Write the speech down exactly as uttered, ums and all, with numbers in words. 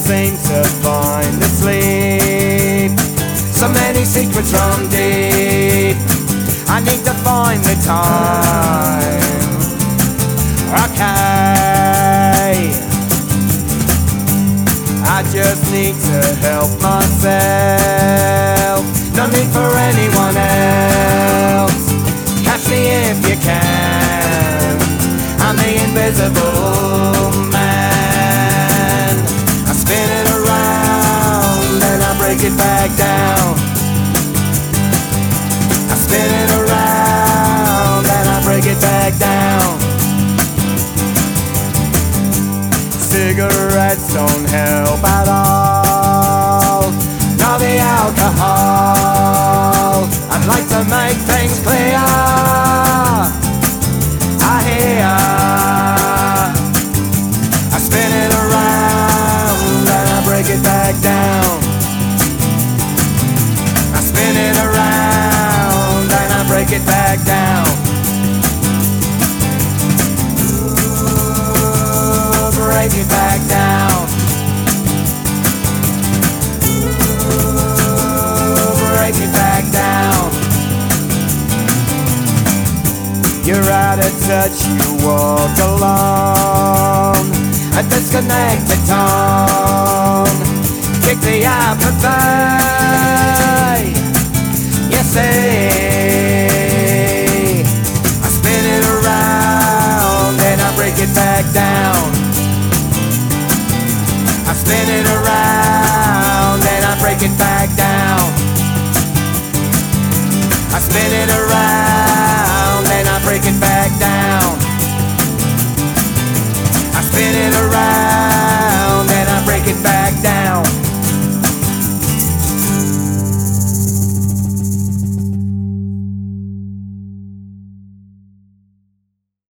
seem to find asleep. So many secrets run deep. I need to find the time. Okay, I just need to help myself. No need for anyone else. Catch me if you can. I'm the invisible man. I spin it around and I break it back down. I spin it around and I break it back down. Cigarettes don't help at all, nor the alcohol. I'd like to make things clear. I hear I spin it around and I break it back down. I spin it around and I break it back down. Ooh, break it back down. Ooh, break it back down. You're out of touch, you walk along a disconnected tongue. Kick the apathy, you see. I spin it around and I break it back down. I spin it around and I break it back down. I spin it around